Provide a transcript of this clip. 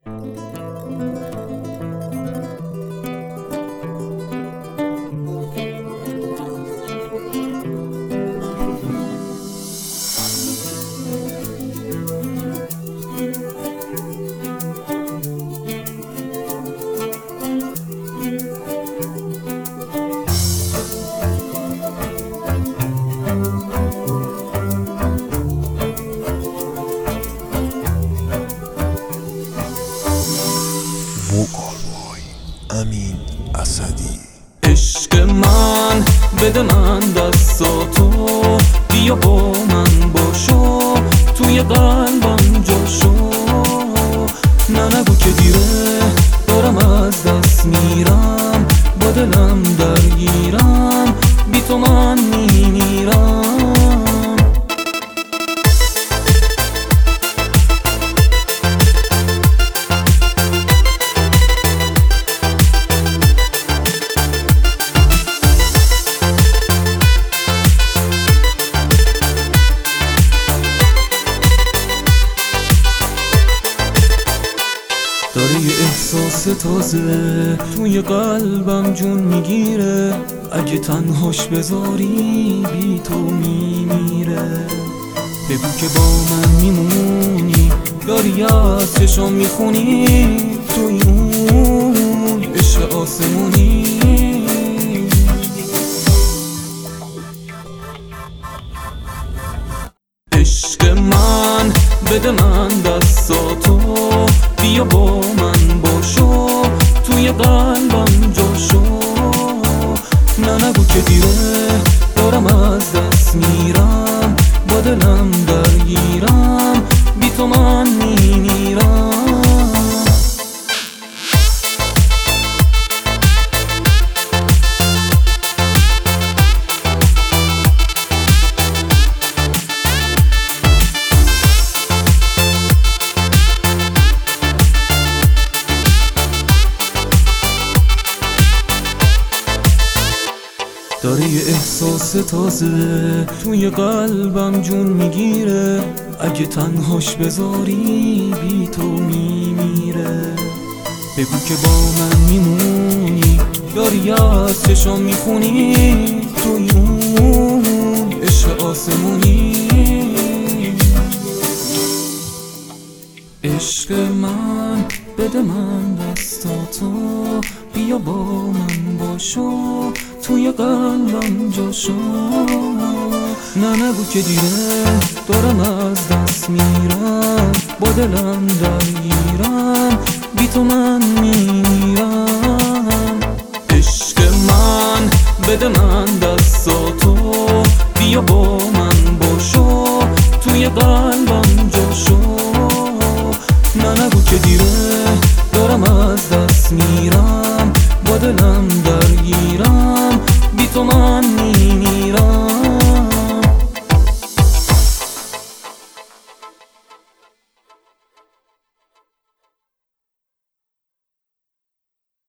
امین اسدی. عشق من بده من دستاتو، بیا با من باشو، توی قلبم جاشو. نه نگو که دیره، دارم از دست میرم، با دلم درگیرم، بی تو من میمیرم. داره یه احساس تازه توی قلبم جون میگیره، اگه تنهاش بذاری بی تو میمیره. بگو که با من میمونی، داری از چشام میخونی، توی اون عشق آسمونی. عشق من بده من دستاتو، بیا با من باشو، توی قلبم جاشو. نه نگو که دیره، دارم از دست میرم، با دلم درگیرم، بی تو من میمیرم. داره یه احساس تازه توی قلبم جون میگیره، اگه تنهاش بذاری بی تو میمیره. بگو که با من میمونی، داری از چشام میخونی، توی اون عشق آسمونی. عشق من بده من دستاتو، بیا با من باشو، توی قلبم جاشو. نه نگو که دیره، دارم از دست میرم، با دلم درگیرم، بی تو من میمیرم. عشق من بده من دستاتو، بیا با من باشو، توی قلبم جاشو. نه نگو که دیره، دارم از دست میرم، با دلم درگیرم، بی تو من میمیرم.